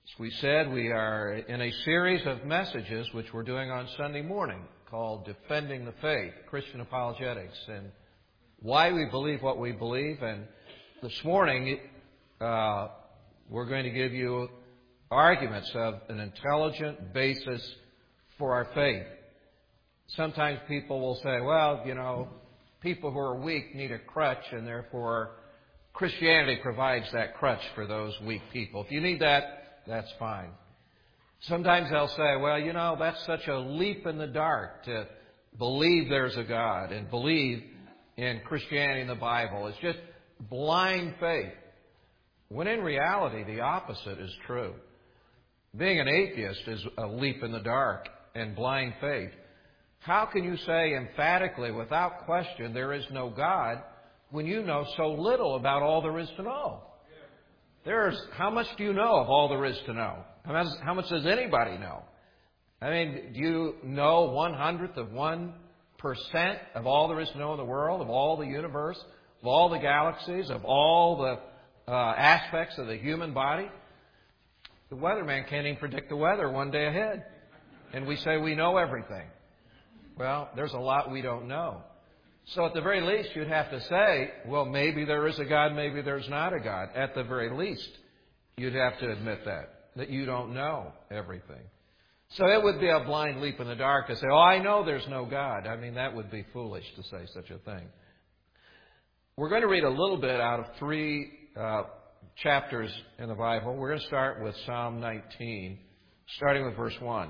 As we said, we are in a series of messages which we're doing on Sunday morning called Defending the Faith, Christian Apologetics, and why we believe what we believe. And this morning, we're going to give you arguments of an intelligent basis for our faith. Sometimes people will say, well, people who are weak need a crutch, and therefore Christianity provides that crutch for those weak people. If you need that, that's fine. Sometimes they'll say, well, that's such a leap in the dark to believe there's a God and believe in Christianity and the Bible. It's just blind faith. When in reality, the opposite is true. Being an atheist is a leap in the dark and blind faith. How can you say emphatically, without question, there is no God when you know so little about all there is to know? How much do you know of all there is to know? How much does anybody know? I mean, do you know 1/100 of 1% of all there is to know in the world, of all the universe, of all the galaxies, of all the aspects of the human body? The weatherman can't even predict the weather one day ahead. And we say we know everything. Well, there's a lot we don't know. So at the very least, you'd have to say, well, maybe there is a God, maybe there's not a God. At the very least, you'd have to admit that you don't know everything. So it would be a blind leap in the dark to say, I know there's no God. I mean, that would be foolish to say such a thing. We're going to read a little bit out of 3 chapters in the Bible. We're going to start with Psalm 19, starting with verse 1.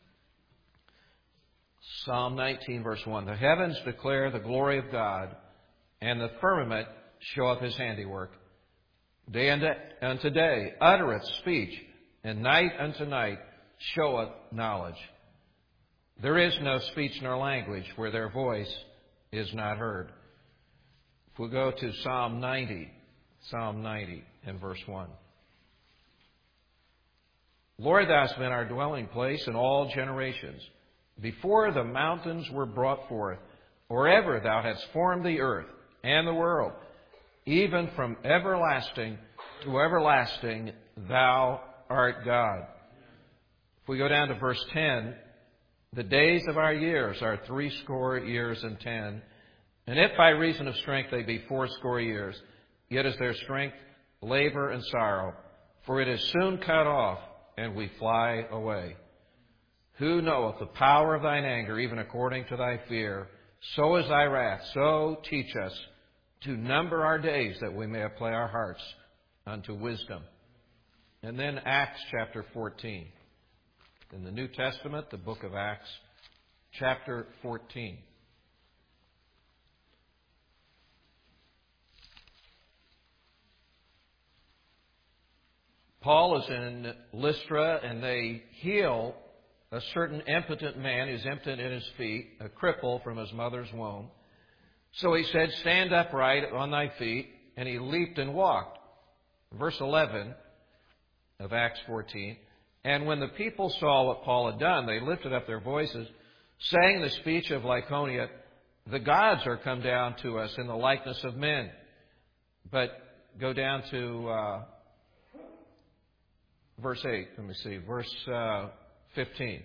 Psalm 19, verse 1. The heavens declare the glory of God, and the firmament showeth his handiwork. Day unto day uttereth speech, and night unto night showeth knowledge. There is no speech nor language where their voice is not heard. If we go to Psalm 90 and verse 1. Lord, thou hast been our dwelling place in all generations. Before the mountains were brought forth, or ever thou hadst formed the earth and the world, even from everlasting to everlasting, thou art God. If we go down to verse 10, the days of our years are 80 years and 10, and if by reason of strength they be 80 years, yet is their strength labor and sorrow, for it is soon cut off, and we fly away. Who knoweth the power of thine anger, even according to thy fear? So is thy wrath. So teach us to number our days, that we may apply our hearts unto wisdom. And then Acts chapter 14. In the New Testament, the book of Acts, chapter 14. Paul is in Lystra, and they heal a certain impotent man who's impotent in his feet, a cripple from his mother's womb. So he said, stand upright on thy feet, and he leaped and walked. Verse 11 of Acts 14. And when the people saw what Paul had done, they lifted up their voices, saying the speech of Lycaonia, the gods are come down to us in the likeness of men. But go down to verse 8. Let me see. Verse 15.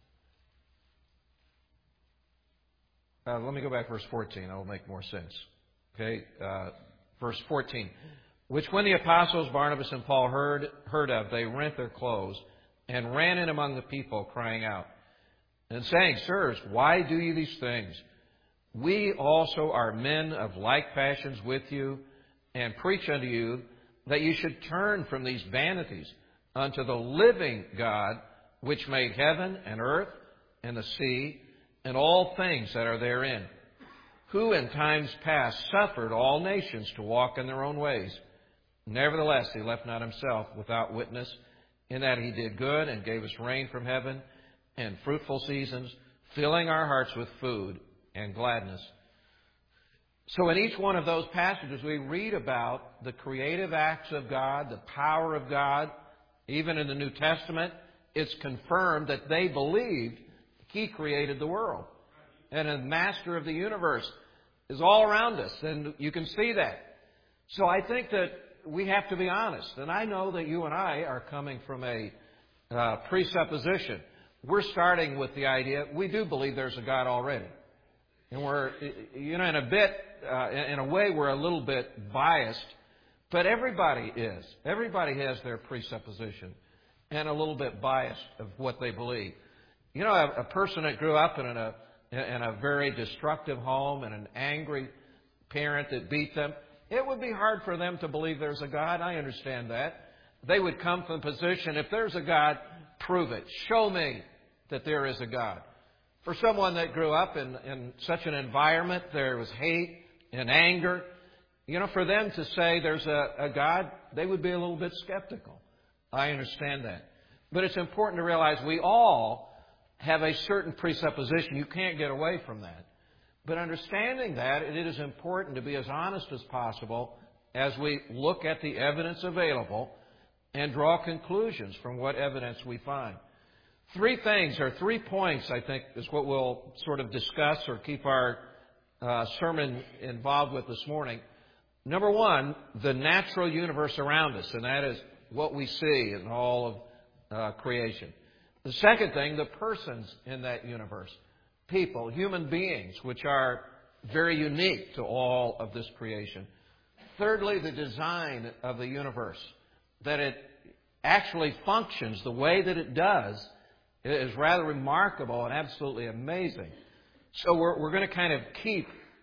Let me go back to verse 14. That will make more sense. Okay, verse 14. Which when the apostles Barnabas and Paul heard of, they rent their clothes and ran in among the people, crying out and saying, Sirs, why do ye these things? We also are men of like passions with you, and preach unto you that you should turn from these vanities unto the living God, which made heaven and earth and the sea and all things that are therein, who in times past suffered all nations to walk in their own ways. Nevertheless, he left not himself without witness, in that he did good and gave us rain from heaven and fruitful seasons, filling our hearts with food and gladness. So in each one of those passages, we read about the creative acts of God, the power of God. Even in the New Testament, it's confirmed that they believed he created the world. And the master of the universe is all around us, and you can see that. So I think that we have to be honest. And I know that you and I are coming from a presupposition. We're starting with the idea we do believe there's a God already. And we're, in a way, we're a little bit biased, but everybody is. Everybody has their presupposition and a little bit biased of what they believe. A person that grew up in a very destructive home and an angry parent that beat them, it would be hard for them to believe there's a God. I understand that. They would come from the position, if there's a God, prove it. Show me that there is a God. For someone that grew up in such an environment, there was hate and anger. For them to say there's a God, they would be a little bit skeptical. I understand that. But it's important to realize we all have a certain presupposition. You can't get away from that. But understanding that, it is important to be as honest as possible as we look at the evidence available and draw conclusions from what evidence we find. 3 things, or 3 points, I think, is what we'll sort of discuss or keep our sermon involved with this morning. Number 1, the natural universe around us, and that is what we see in all of creation. The second thing, the persons in that universe. People, human beings, which are very unique to all of this creation. Thirdly, the design of the universe, that it actually functions the way that it does is rather remarkable and absolutely amazing. So we're going to kind of keep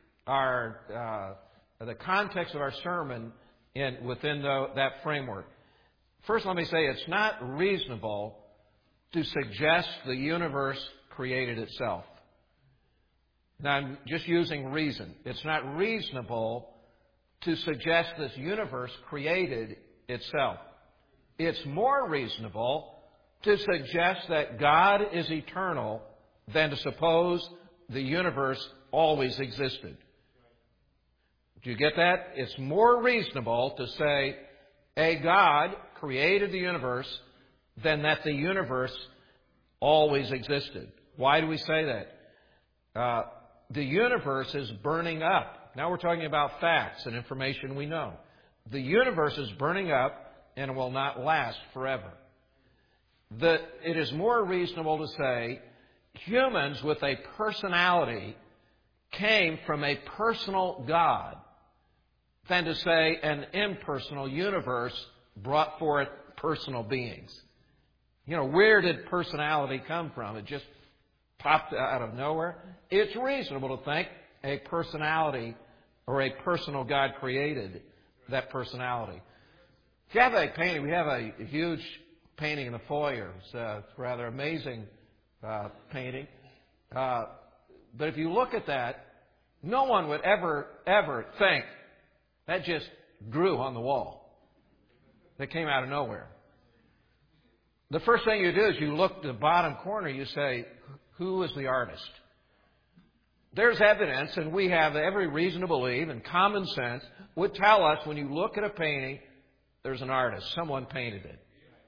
the context of our sermon within that framework. First, let me say it's not reasonable to suggest the universe created itself. Now, I'm just using reason. It's not reasonable to suggest this universe created itself. It's more reasonable to suggest that God is eternal than to suppose the universe always existed. Do you get that? It's more reasonable to say a God created the universe than that the universe always existed. Why do we say that? The universe is burning up. Now we're talking about facts and information we know. The universe is burning up and will not last forever. It is more reasonable to say humans with a personality came from a personal God than to say an impersonal universe brought forth personal beings. Where did personality come from? It just popped out of nowhere. It's reasonable to think a personality or a personal God created that personality. If you have a painting, we have a huge painting in the foyer. It's a rather amazing painting. But if you look at that, no one would ever think that just grew on the wall. That came out of nowhere. The first thing you do is you look at the bottom corner, you say, who is the artist? There's evidence, and we have every reason to believe, and common sense would tell us when you look at a painting, there's an artist. Someone painted it.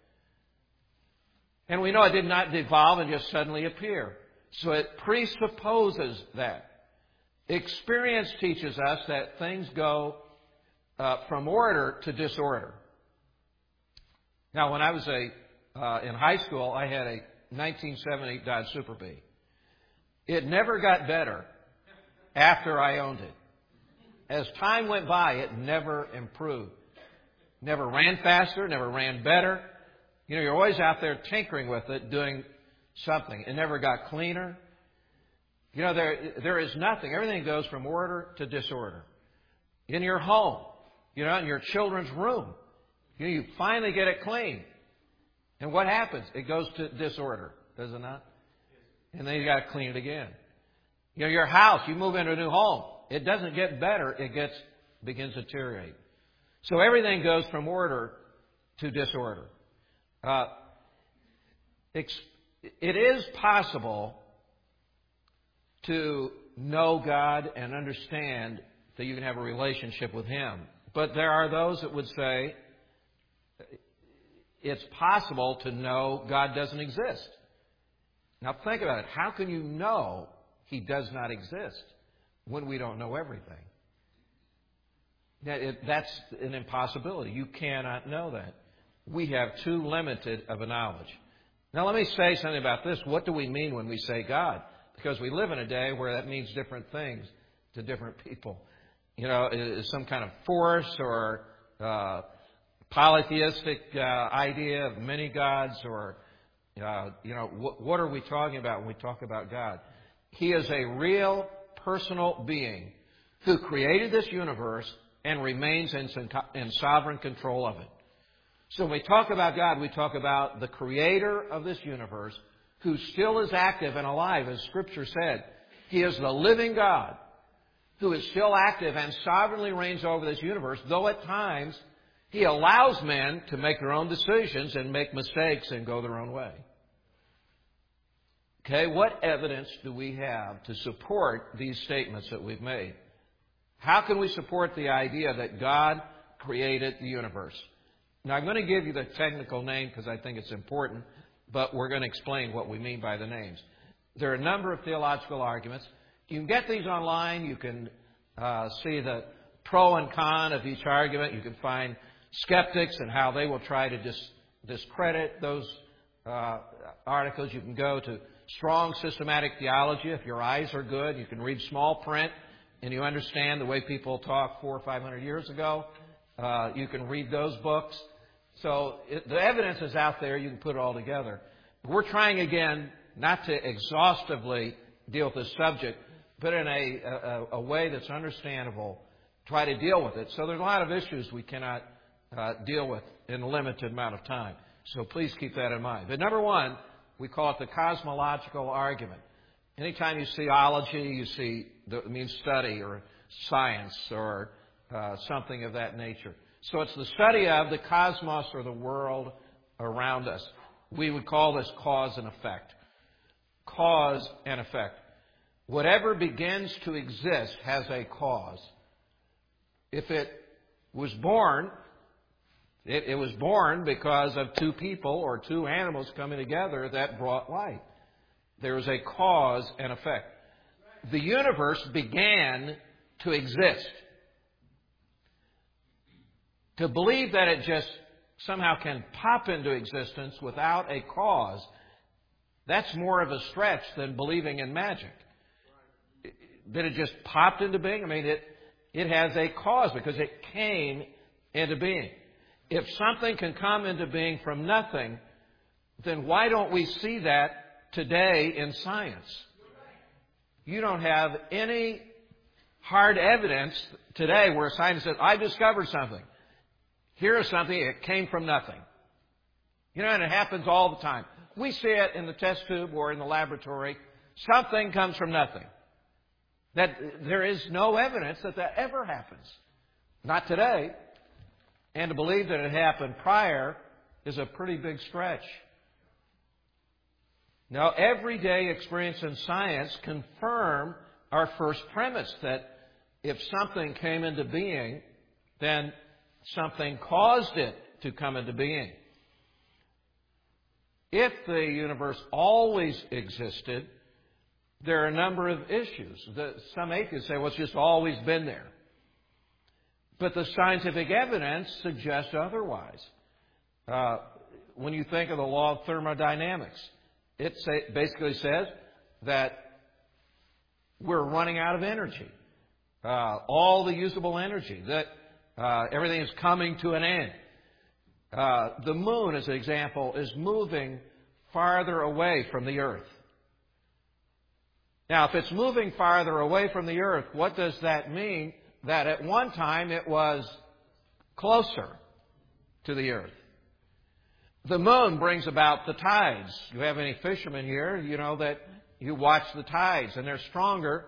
And we know it did not evolve and just suddenly appear. So it presupposes that. Experience teaches us that things go from order to disorder. Now, when I was in high school, I had a 1970 Dodge Super Bee. It never got better after I owned it. As time went by, it never improved. Never ran faster, never ran better. You're always out there tinkering with it, doing something. It never got cleaner. There is nothing. Everything goes from order to disorder. In your home, in your children's room, you finally get it clean. And what happens? It goes to disorder, does it not? And then you got to clean it again. Your house, you move into a new home. It doesn't get better. It begins to deteriorate. So everything goes from order to disorder. It is possible to know God and understand that you can have a relationship with Him. But there are those that would say it's possible to know God doesn't exist. Now think about it. How can you know He does not exist when we don't know everything? That's an impossibility. You cannot know that. We have too limited of a knowledge. Now, let me say something about this. What do we mean when we say God? Because we live in a day where that means different things to different people. Is some kind of force or polytheistic idea of many gods, or what are we talking about when we talk about God? He is a real personal being who created this universe and remains in sovereign control of it. So when we talk about God, we talk about the creator of this universe who still is active and alive, as Scripture said. He is the living God who is still active and sovereignly reigns over this universe, though at times He allows men to make their own decisions and make mistakes and go their own way. Okay, what evidence do we have to support these statements that we've made? How can we support the idea that God created the universe? Now, I'm going to give you the technical name because I think it's important, but we're going to explain what we mean by the names. There are a number of theological arguments. You can get these online. You can see the pro and con of each argument. You can find skeptics and how they will try to discredit those articles. You can go to Strong Systematic Theology. If your eyes are good, you can read small print and you understand the way people talked 400 or 500 years ago. You can read those books. So the evidence is out there. You can put it all together. We're trying, again, not to exhaustively deal with this subject, but in a way that's understandable, try to deal with it. So there's a lot of issues we cannot deal with in a limited amount of time. So please keep that in mind. But number one, we call it the cosmological argument. Anytime you see theology, you see it means study or science or something of that nature. So it's the study of the cosmos or the world around us. We would call this cause and effect. Cause and effect. Whatever begins to exist has a cause. If it was born, it was born because of two people or two animals coming together that brought life. There is a cause and effect. The universe began to exist. To believe that it just somehow can pop into existence without a cause, that's more of a stretch than believing in magic. That it just popped into being? I mean, it has a cause because it came into being. If something can come into being from nothing, then why don't we see that today in science? You don't have any hard evidence today where a scientist says, I discovered something. Here is something, it came from nothing. And it happens all the time. We see it in the test tube or in the laboratory. Something comes from nothing. That there is no evidence that ever happens. Not today. And to believe that it happened prior is a pretty big stretch. Now, everyday experience and science confirm our first premise that if something came into being, then something caused it to come into being. If the universe always existed, there are a number of issues. Some atheists say, well, it's just always been there. But the scientific evidence suggests otherwise. When you think of the law of thermodynamics, it basically says that we're running out of energy. All the usable energy, that everything is coming to an end. The moon, as an example, is moving farther away from the earth. Now, if it's moving farther away from the earth, what does that mean? That at one time it was closer to the earth. The moon brings about the tides. You have any fishermen here, you know that you watch the tides, and they're stronger,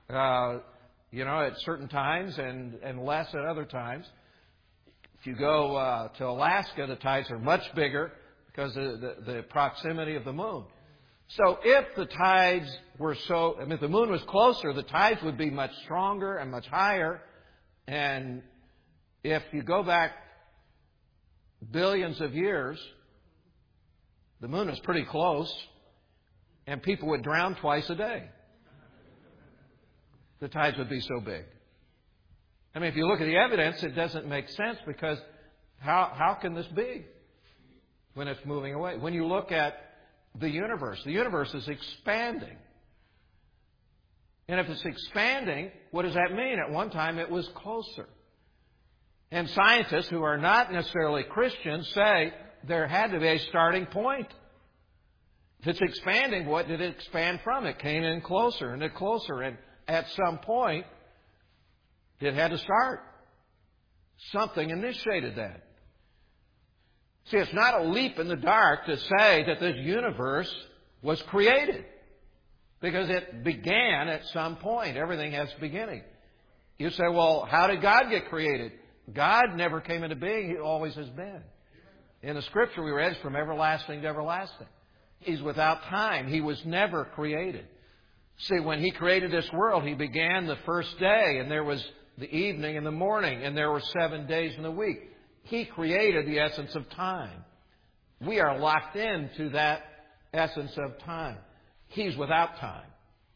at certain times and less at other times. If you go to Alaska, the tides are much bigger because of the proximity of the moon. So if the tides were if the moon was closer, the tides would be much stronger and much higher. And if you go back billions of years, the moon is pretty close, and people would drown twice a day. The tides would be so big. I mean, if you look at the evidence, it doesn't make sense because how can this be when it's moving away? When you look at the universe is expanding. And if it's expanding, what does that mean? At one time, it was closer. And scientists who are not necessarily Christians say there had to be a starting point. If it's expanding, what did it expand from? It came in closer and closer. And at some point, it had to start. Something initiated that. See, it's not a leap in the dark to say that this universe was created. Because it began at some point. Everything has a beginning. You say, well, how did God get created? God never came into being. He always has been. In the Scripture we read, it's from everlasting to everlasting. He's without time. He was never created. See, when He created this world, He began the first day, and there was the evening and the morning, and there were 7 days in the week. He created the essence of time. We are locked into that essence of time. He's without time.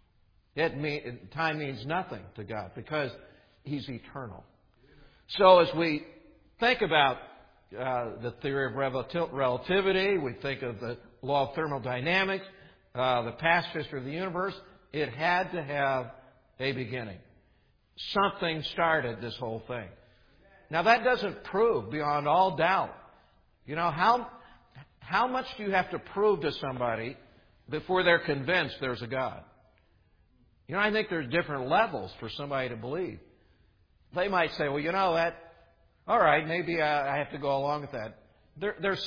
Time means nothing to God because He's eternal. So as we think about the theory of relativity, we think of the law of thermodynamics, the past history of the universe, it had to have a beginning. Something started this whole thing. Now that doesn't prove beyond all doubt. You know, how much do you have to prove to somebody before they're convinced there's a God? You know, I think there's different levels for somebody to believe. They might say, well, you know, all right, maybe I have to go along with that. There's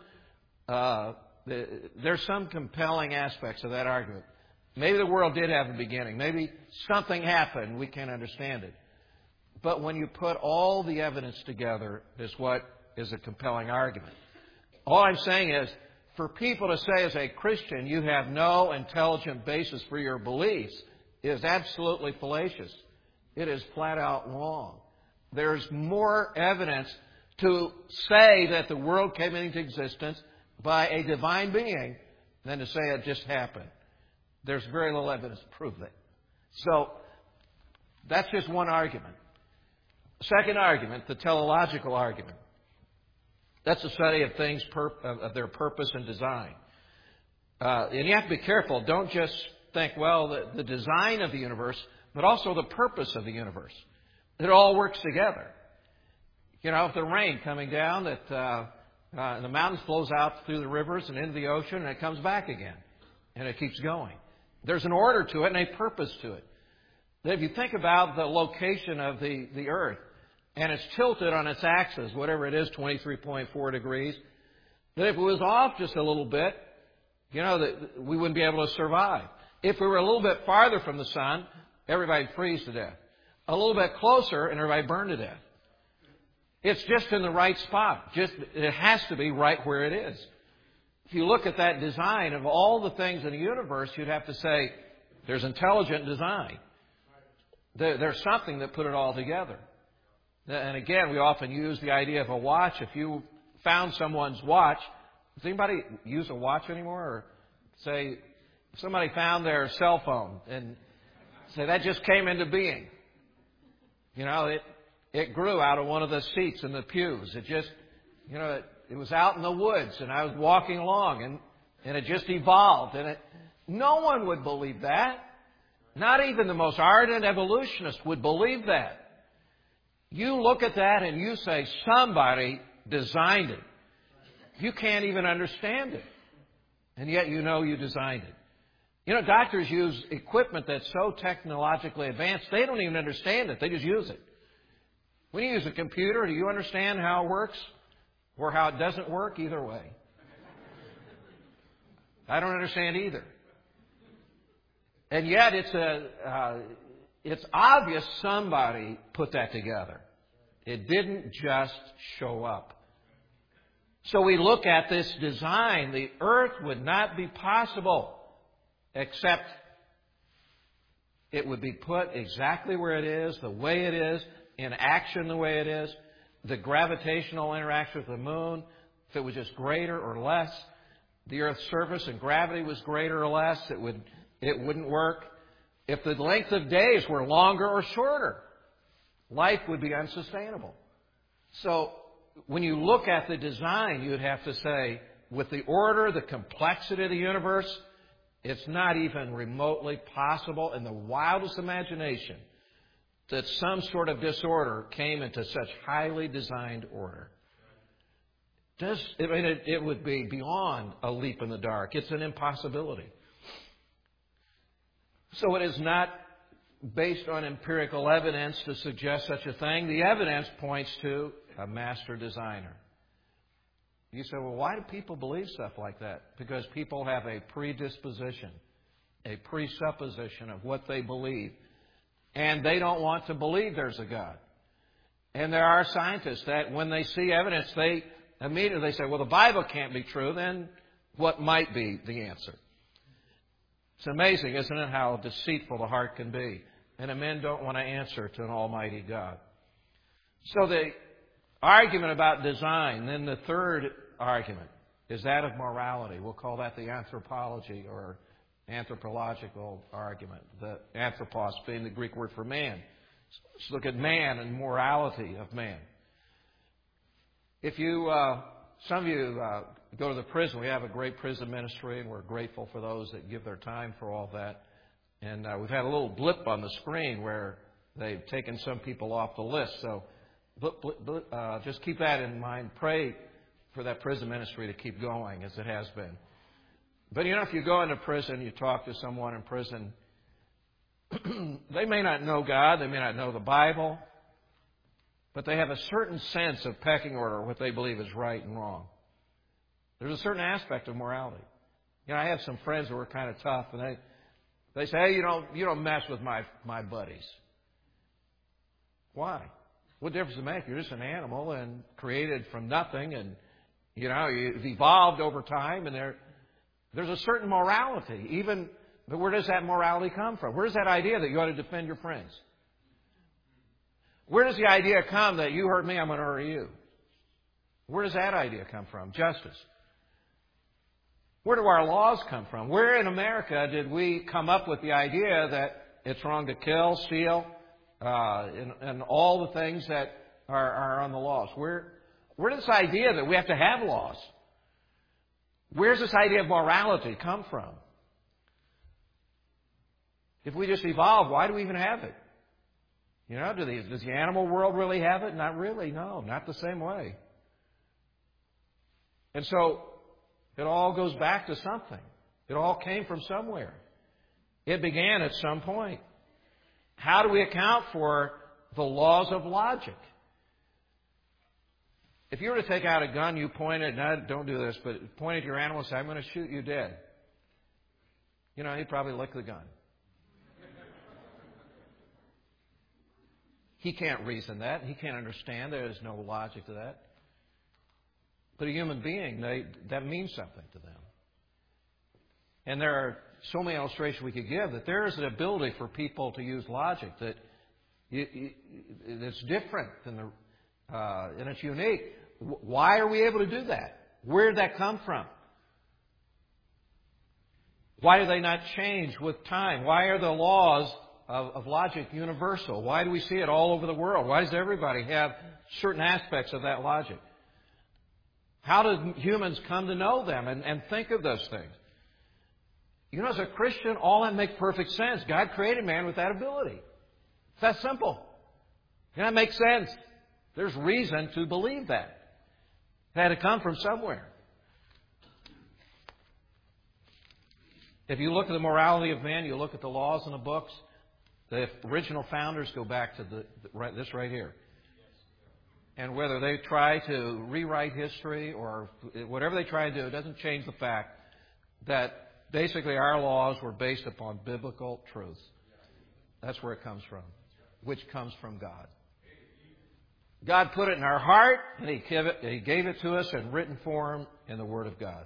some compelling aspects of that argument. Maybe the world did have a beginning. Maybe something happened. We can't understand it. But when you put all the evidence together is what is a compelling argument. All I'm saying is, for people to say as a Christian you have no intelligent basis for your beliefs is absolutely fallacious. It is flat out wrong. There's more evidence to say that the world came into existence by a divine being than to say it just happened. There's very little evidence to prove that. So that's just one argument. Second argument, the teleological argument. That's the study of things, of their purpose and design. And you have to be careful. Don't just think, well, the design of the universe, but also the purpose of the universe. It all works together. You know, if the rain coming down, and the mountains flows out through the rivers and into the ocean, and it comes back again. And it keeps going. There's an order to it and a purpose to it. That if you think about the location of the earth, and it's tilted on its axis, whatever it is, 23.4 degrees, that if it was off just a little bit, you know, that we wouldn't be able to survive. If we were a little bit farther from the sun, everybody would freeze to death. A little bit closer, and everybody burned to death. It's just in the right spot. It has to be right where it is. If you look at that design of all the things in the universe, you'd have to say, there's intelligent design. There's something that put it all together. And again, we often use the idea of a watch. If you found someone's watch, does anybody use a watch anymore? Or say, if somebody found their cell phone and say, that just came into being. You know, it grew out of one of the seats in the pews. It just, you know, it was out in the woods and I was walking along and it just evolved. And no one would believe that. Not even the most ardent evolutionist would believe that. You look at that and you say, somebody designed it. You can't even understand it. And yet you know you designed it. You know, doctors use equipment that's so technologically advanced, they don't even understand it. They just use it. When you use a computer, do you understand how it works? Or how it doesn't work? Either way. I don't understand either. And yet it's obvious somebody put that together. It didn't just show up. So we look at this design. The earth would not be possible except it would be put exactly where it is, the way it is, in action the way it is. The gravitational interaction with the moon, if it was just greater or less, the Earth's surface and gravity was greater or less, it wouldn't work. If the length of days were longer or shorter, life would be unsustainable. So when you look at the design, you'd have to say, with the order, the complexity of the universe, it's not even remotely possible in the wildest imagination that some sort of disorder came into such highly designed order. It would be beyond a leap in the dark. It's an impossibility. So it is not based on empirical evidence to suggest such a thing. The evidence points to a master designer. You say, well, why do people believe stuff like that? Because people have a predisposition, a presupposition of what they believe. And they don't want to believe there's a God. And there are scientists that when they see evidence, they immediately say, well, the Bible can't be true. Then what might be the answer? It's amazing, isn't it, how deceitful the heart can be. And the men don't want to answer to an almighty God. So the argument about design, then the third argument is that of morality. We'll call that the anthropology or anthropological argument. The anthropos being the Greek word for man. Let's look at man and morality of man. If you, some of you go to the prison, we have a great prison ministry, and we're grateful for those that give their time for all that. And we've had a little blip on the screen where they've taken some people off the list. So just keep that in mind. Pray for that prison ministry to keep going as it has been. But you know, if you go into prison, you talk to someone in prison, they may not know God, they may not know the Bible, but they have a certain sense of pecking order, what they believe is right and wrong. There's a certain aspect of morality. You know, I have some friends who are kind of tough, and they say, hey, you don't mess with my buddies. Why? What difference does it make? You're just an animal and created from nothing, and you've evolved over time, and there's a certain morality. But where does that morality come from? Where does that idea that you ought to defend your friends? Where does the idea come that you hurt me, I'm going to hurt you? Where does that idea come from? Justice. Where do our laws come from? Where in America did we come up with the idea that it's wrong to kill, steal, and all the things that are on the laws? Where does this idea that we have to have laws? Where does this idea of morality come from? If we just evolved, why do we even have it? Does the animal world really have it? Not really, no, not the same way. And so it all goes back to something. It all came from somewhere. It began at some point. How do we account for the laws of logic? If you were to take out a gun, you point it, and don't do this, but point at your animal and say, I'm going to shoot you dead. He'd probably lick the gun. He can't reason that. He can't understand. There is no logic to that. But a human being, that means something to them. And there are so many illustrations we could give that there is an ability for people to use logic that it's different than and it's unique. Why are we able to do that? Where did that come from? Why do they not change with time? Why are the laws of logic universal? Why do we see it all over the world? Why does everybody have certain aspects of that logic? How do humans come to know them and think of those things? As a Christian, all that makes perfect sense. God created man with that ability. It's that simple. That makes sense. There's reason to believe that. It had to come from somewhere. If you look at the morality of man, you look at the laws in the books, the original founders go back to this right here. And whether they try to rewrite history or whatever they try to do, it doesn't change the fact that basically our laws were based upon biblical truths. That's where it comes from, which comes from God. God put it in our heart, and He gave it to us in written form in the Word of God.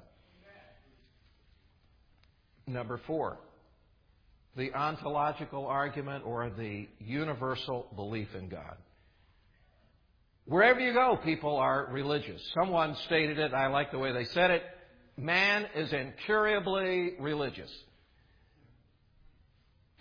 Number 4, the ontological argument or the universal belief in God. Wherever you go, people are religious. Someone stated it, I like the way they said it, man is incurably religious.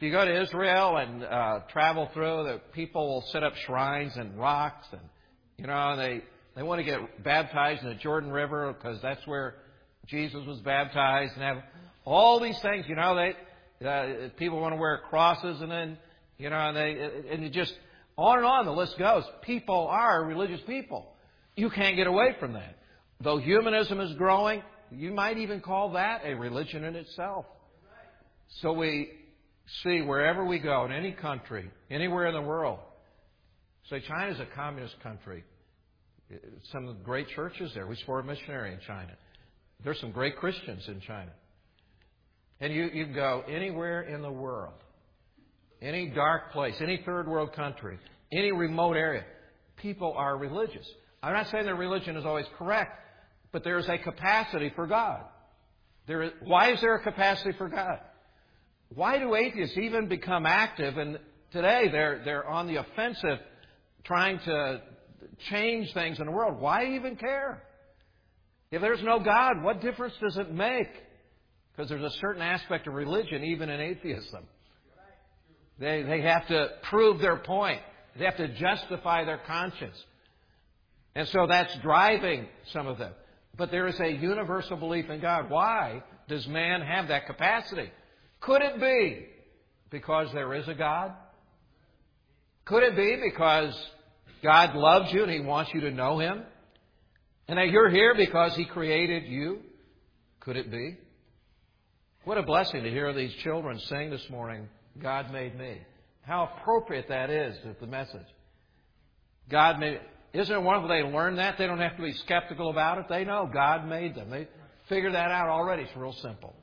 If you go to Israel and travel through, the people will set up shrines and rocks, and they want to get baptized in the Jordan River because that's where Jesus was baptized, and have all these things. People want to wear crosses, and then and it just on and on the list goes. People are religious people. You can't get away from that. Though humanism is growing, you might even call that a religion in itself. So we see wherever we go, in any country, anywhere in the world, say China's a communist country. Some of the great churches there. We support a missionary in China. There's some great Christians in China. And you can go anywhere in the world, any dark place, any third world country, any remote area. People are religious. I'm not saying their religion is always correct, but there is a capacity for God. Why is there a capacity for God? Why do atheists even become active? And today they're on the offensive trying to change things in the world. Why even care? If there's no God, what difference does it make? Because there's a certain aspect of religion, even in atheism. They have to prove their point. They have to justify their conscience. And so that's driving some of them. But there is a universal belief in God. Why does man have that capacity? Could it be because there is a God? Could it be because God loves you and He wants you to know Him? And that you're here because He created you? Could it be? What a blessing to hear these children sing this morning, God made me. How appropriate that is to the message. God made it. Isn't it wonderful they learn that? They don't have to be skeptical about it. They know God made them. They figured that out already. It's real simple.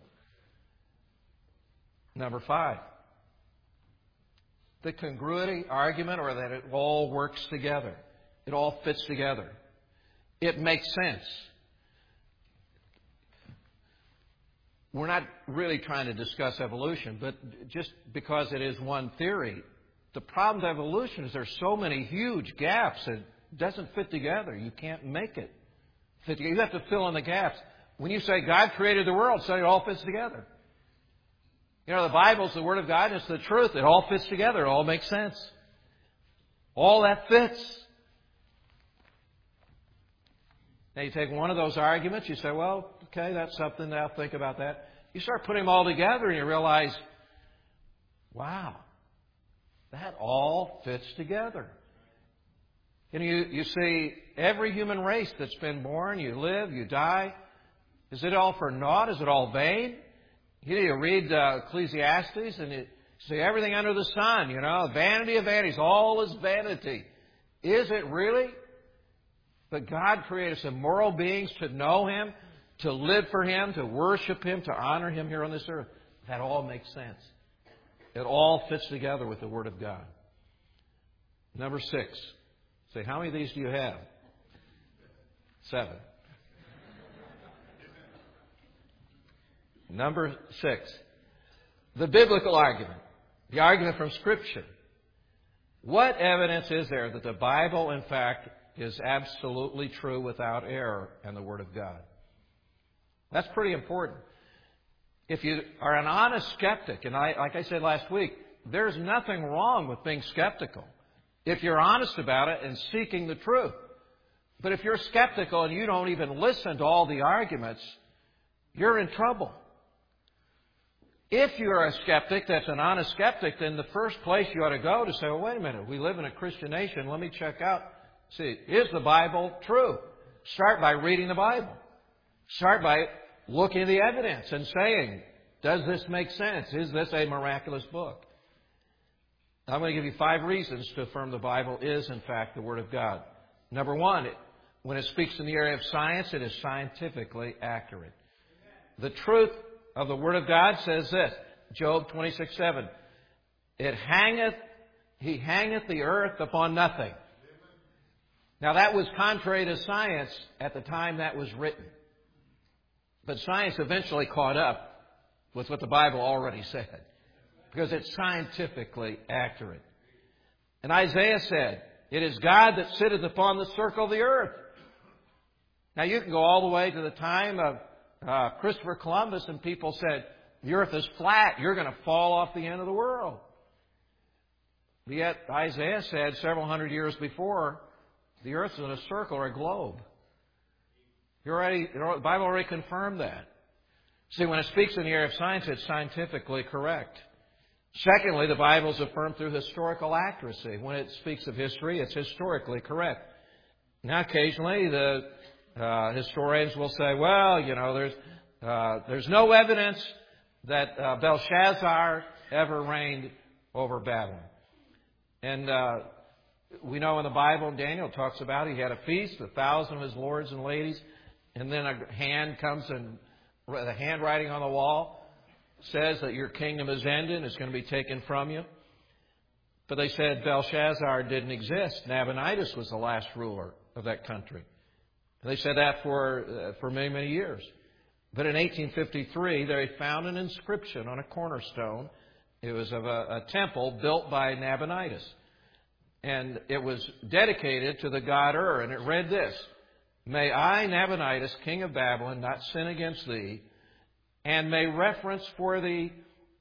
Number 5. The congruity argument, or that it all works together. It all fits together. It makes sense. We're not really trying to discuss evolution, but just because it is one theory, the problem with evolution is there's so many huge gaps that it doesn't fit together. You can't make it fit together. You have to fill in the gaps. When you say God created the world, so it all fits together. The Bible's the Word of God, and it's the truth. It all fits together. It all makes sense. All that fits. Now you take one of those arguments, you say, well, okay, that's something, I'll think about that. You start putting them all together and you realize, wow, that all fits together. And you see every human race that's been born, you live, you die. Is it all for naught? Is it all vain? You read Ecclesiastes and you see everything under the sun, vanity of vanities, all is vanity. Is it really? But God created some moral beings to know Him, to live for Him, to worship Him, to honor Him here on this earth. That all makes sense. It all fits together with the Word of God. Number 6. Say, how many of these do you have? 7. Number 6. The biblical argument. The argument from Scripture. What evidence is there that the Bible, in fact, is absolutely true without error and the Word of God? That's pretty important. If you are an honest skeptic, and like I said last week, there's nothing wrong with being skeptical if you're honest about it and seeking the truth. But if you're skeptical and you don't even listen to all the arguments, you're in trouble. If you're a skeptic that's an honest skeptic, then the first place you ought to go to say, well, wait a minute, we live in a Christian nation. Let me check out. See, is the Bible true? Start by reading the Bible. Start by looking at the evidence and saying, does this make sense? Is this a miraculous book? I'm going to give you 5 reasons to affirm the Bible is, in fact, the Word of God. Number 1, when it speaks in the area of science, it is scientifically accurate. The truth of the Word of God says this, Job 26:7. He hangeth the earth upon nothing. Now that was contrary to science at the time that was written. But science eventually caught up with what the Bible already said, because it's scientifically accurate. And Isaiah said, it is God that sitteth upon the circle of the earth. Now you can go all the way to the time of Christopher Columbus, and people said, the earth is flat. You're going to fall off the end of the world. But yet Isaiah said several hundred years before, the earth is in a circle or a globe. The Bible already confirmed that. See, when it speaks in the area of science, it's scientifically correct. Secondly, the Bible is affirmed through historical accuracy. When it speaks of history, it's historically correct. Now, occasionally, the historians will say, well, there's no evidence that Belshazzar ever reigned over Babylon. And we know in the Bible, Daniel talks about he had a feast, 1,000 of his lords and ladies, and then a hand comes and the handwriting on the wall says that your kingdom is ended, it's going to be taken from you. But they said Belshazzar didn't exist. Nabonidus was the last ruler of that country. They said that for many, many years. But in 1853, they found an inscription on a cornerstone. It was of a temple built by Nabonidus. And it was dedicated to the god Ur. And it read this: "May I, Nabonidus, king of Babylon, not sin against thee, and may reverence for thee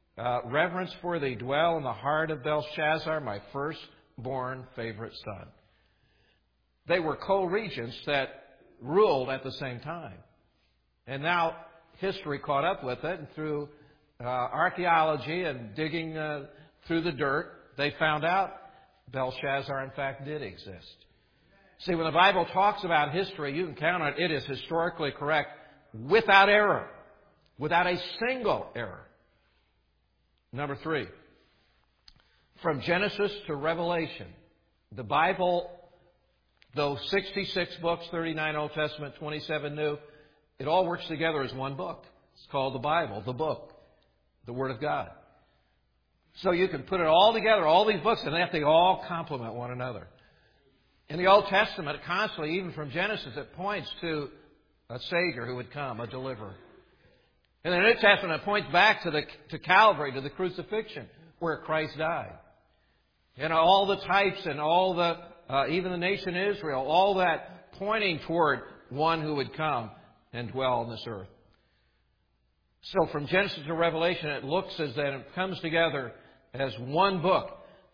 dwell in the heart of Belshazzar, my firstborn favorite son." They were co-regents that ruled at the same time. And now history caught up with it, and through archaeology and digging through the dirt, they found out Belshazzar, in fact, did exist. See, when the Bible talks about history, you can count on it. It is historically correct without error, without a single error. Number 3, from Genesis to Revelation, the Bible, though 66 books, 39 Old Testament, 27 New, it all works together as one book. It's called the Bible, the book, the Word of God. So you can put it all together, all these books, and they all complement one another. In the Old Testament, constantly, even from Genesis, it points to a Savior who would come, a deliverer. In the New Testament, it points back to Calvary, to the crucifixion, where Christ died. And all the types and all even the nation Israel, all that pointing toward one who would come and dwell on this earth. So from Genesis to Revelation, it looks as that it comes together as one book.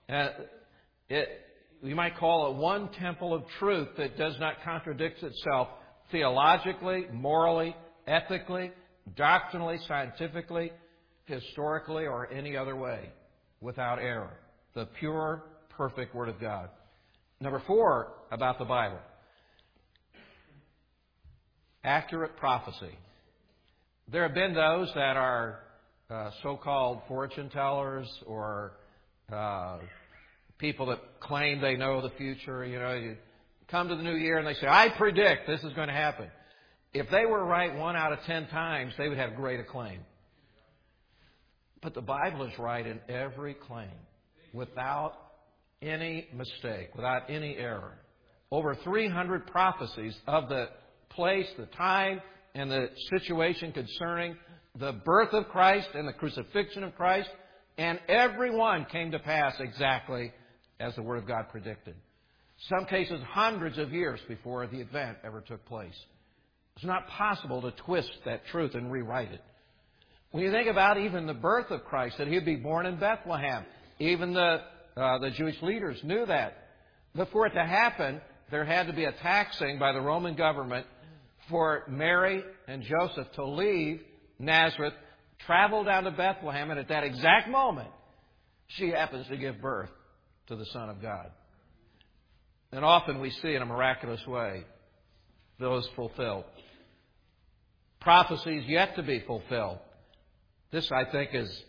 We might call it one temple of truth that does not contradict itself theologically, morally, ethically, doctrinally, scientifically, historically, or any other way, without error. The pure, perfect Word of God. Number 4 about the Bible. Accurate prophecy. There have been those that are so-called fortune tellers or people that claim they know the future. You come to the new year and they say, "I predict this is going to happen." If they were right 1 out of 10 times, they would have great acclaim. But the Bible is right in every claim, without any mistake, without any error. Over 300 prophecies of the place, the time, and the situation concerning the birth of Christ and the crucifixion of Christ, and every one came to pass exactly as the Word of God predicted. Some cases hundreds of years before the event ever took place. It's not possible to twist that truth and rewrite it. When you think about even the birth of Christ, that He would be born in Bethlehem, even the Jewish leaders knew that. But for it to happen, there had to be a taxing by the Roman government for Mary and Joseph to leave Nazareth, travel down to Bethlehem, and at that exact moment, she happens to give birth to the Son of God. And often we see in a miraculous way those fulfilled. Prophecies yet to be fulfilled. This, I think,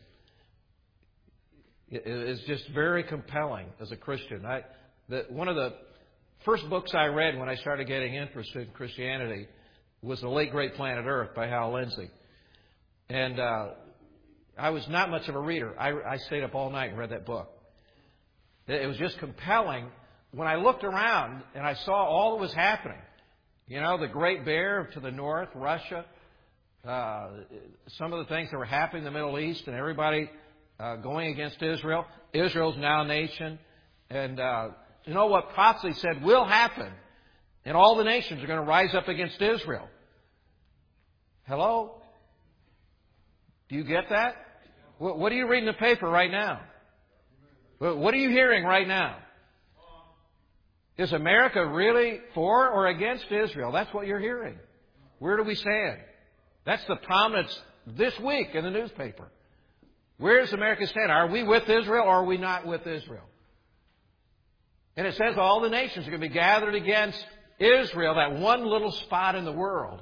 is just very compelling as a Christian. One of the first books I read when I started getting interested in Christianity was The Late Great Planet Earth by Hal Lindsey. And I was not much of a reader. I stayed up all night and read that book. It was just compelling. When I looked around and I saw all that was happening, the Great Bear to the north, Russia, some of the things that were happening in the Middle East, and everybody going against Israel. Israel's now a nation. And what prophecy said will happen. And all the nations are going to rise up against Israel. Hello? Do Do you get that? What are you reading in the paper right now? What are you hearing right now? Is America really for or against Israel? That's what you're hearing. Where do we stand? That's the prominence this week in the newspaper. Where does America stand? Are we with Israel or are we not with Israel? And it says all the nations are going to be gathered against Israel, that one little spot in the world.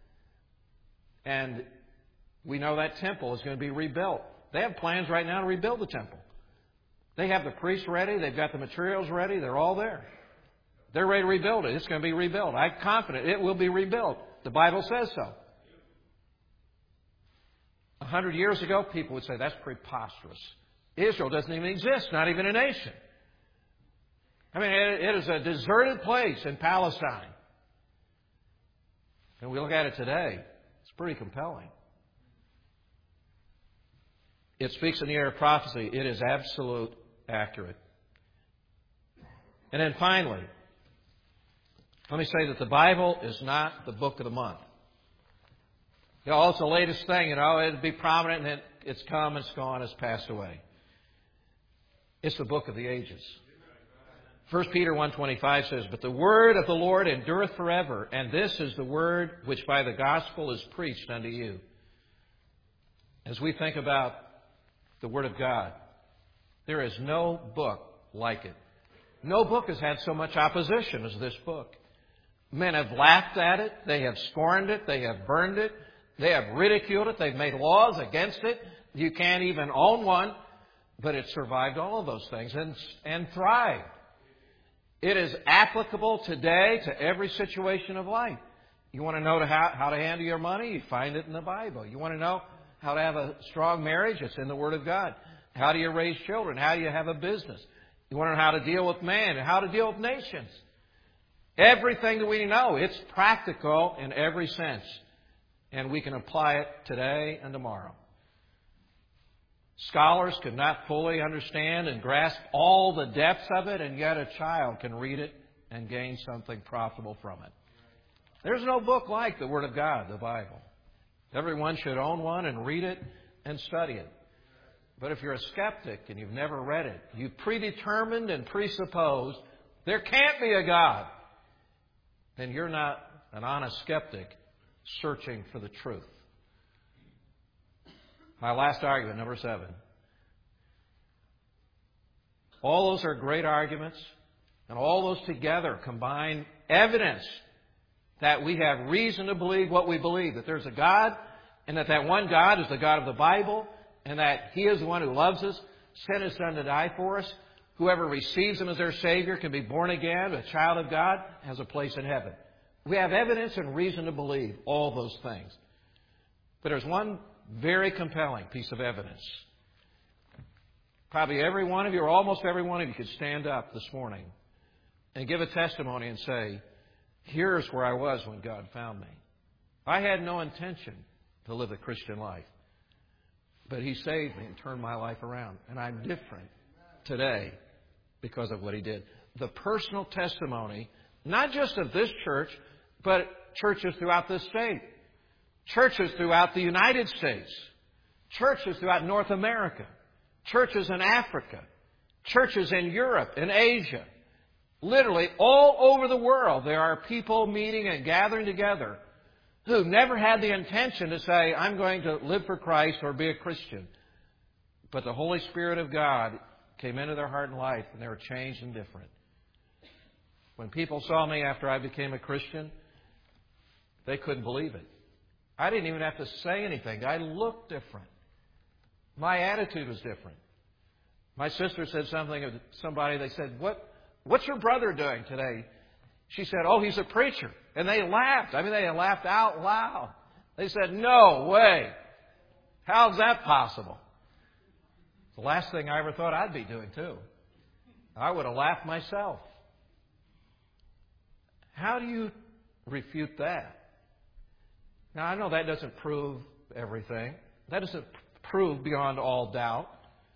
And we know that temple is going to be rebuilt. They have plans right now to rebuild the temple. They have the priests ready. They've got the materials ready. They're all there. They're ready to rebuild it. It's going to be rebuilt. I'm confident it will be rebuilt. The Bible says so. 100 years ago, people would say, that's preposterous. Israel doesn't even exist, not even a nation. I mean, it is a deserted place in Palestine. And we look at it today, it's pretty compelling. It speaks in the air of prophecy. It is absolute accurate. And then finally, let me say that the Bible is not the book of the month. It's the latest thing, it'd be prominent and then it's come, it's gone, it's passed away. It's the book of the ages. 1 Peter 1:25 says, but the word of the Lord endureth forever, and this is the word which by the gospel is preached unto you. As we think about the Word of God, there is no book like it. No book has had so much opposition as this book. Men have laughed at it. They have scorned it. They have burned it. They have ridiculed it. They've made laws against it. You can't even own one. But it survived all of those things and thrived. It is applicable today to every situation of life. You want to know how to handle your money? You find it in the Bible. You want to know how to have a strong marriage? It's in the Word of God. How do you raise children? How do you have a business? You want to know how to deal with man and how to deal with nations. Everything that we know, it's practical in every sense. And we can apply it today and tomorrow. Scholars could not fully understand and grasp all the depths of it, and yet a child can read it and gain something profitable from it. There's no book like the Word of God, the Bible. Everyone should own one and read it and study it. But if you're a skeptic and you've never read it, you've predetermined and presupposed there can't be a God, then you're not an honest skeptic searching for the truth. My last argument, number 7. All those are great arguments, and all those together combine evidence that we have reason to believe what we believe, that there's a God, and that one God is the God of the Bible, and that He is the one who loves us, sent His Son to die for us. Whoever receives Him as their Savior can be born again, a child of God, has a place in heaven. We have evidence and reason to believe all those things. But there's one very compelling piece of evidence. Probably every one of you, or almost every one of you, could stand up this morning and give a testimony and say, here's where I was when God found me. I had no intention to live the Christian life. But He saved me and turned my life around. And I'm different today because of what He did. The personal testimony, not just of this church, but churches throughout this state. Churches throughout the United States. Churches throughout North America. Churches in Africa. Churches in Europe and Asia. Literally all over the world there are people meeting and gathering together who never had the intention to say, I'm going to live for Christ or be a Christian. But the Holy Spirit of God came into their heart and life, and they were changed and different. When people saw me after I became a Christian, they couldn't believe it. I didn't even have to say anything. I looked different. My attitude was different. My sister said something to somebody. They said, What's your brother doing today? She said, oh, he's a preacher. And they laughed. I mean, they laughed out loud. They said, no way. How's that possible? The last thing I ever thought I'd be doing, too. I would have laughed myself. How do you refute that? Now, I know that doesn't prove everything. That doesn't prove beyond all doubt.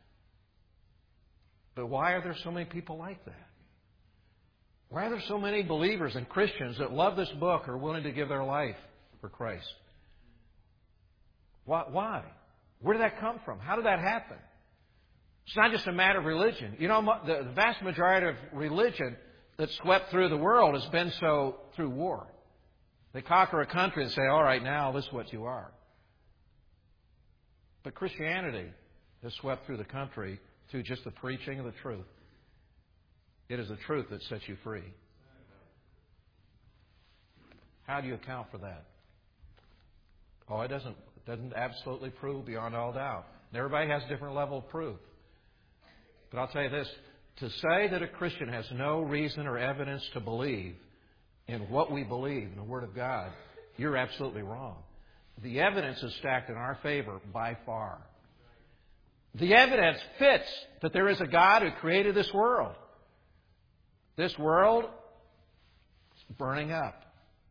But why are there so many people like that? Why are there so many believers and Christians that love this book or are willing to give their life for Christ? Why? Where did that come from? How did that happen? It's not just a matter of religion. You know, the vast majority of religion that swept through the world has been so through war. They conquer a country and say, all right, now this is what you are. But Christianity has swept through the country through just the preaching of the truth. It is the truth that sets you free. How do you account for that? Oh, it doesn't absolutely prove beyond all doubt. And everybody has a different level of proof. But I'll tell you this, to say that a Christian has no reason or evidence to believe in what we believe in the Word of God, you're absolutely wrong. The evidence is stacked in our favor by far. The evidence fits that there is a God who created this world. This world is burning up.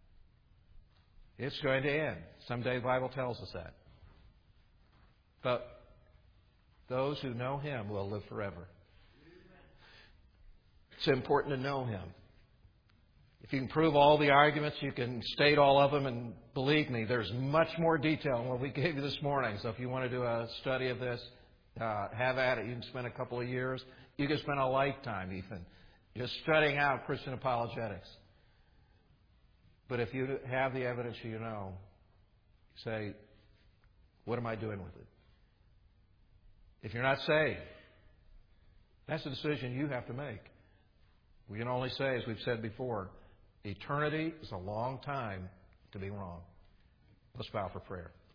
It's going to end. Someday the Bible tells us that. But those who know Him will live forever. It's important to know Him. If you can prove all the arguments, you can state all of them, and believe me, there's much more detail than what we gave you this morning. So if you want to do a study of this, have at it. You can spend a couple of years. You can spend a lifetime even just studying out Christian apologetics. But if you have the evidence you know, say, what am I doing with it? If you're not saved, that's a decision you have to make. We can only say, as we've said before, eternity is a long time to be wrong. Let's bow for prayer.